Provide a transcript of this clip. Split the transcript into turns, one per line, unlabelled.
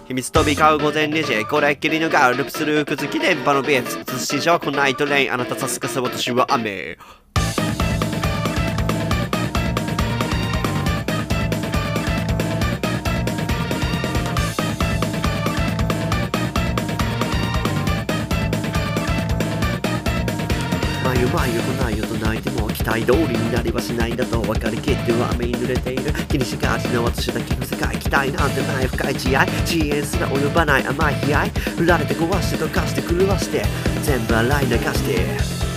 秘密飛び交う午前2時、これっきりのガールルプするくずき電波のビーツ、通信上こナイトレイン、あなたさすがさ私は雨。眉とないよと泣いても期待通りになりはしないんだと分かりきっては雨に濡れている。気にしがちな私だけの世界、期待なんてない深い慈愛、遅延すら及ばない甘い悲哀、振られて壊して溶かして狂わして全部洗い流して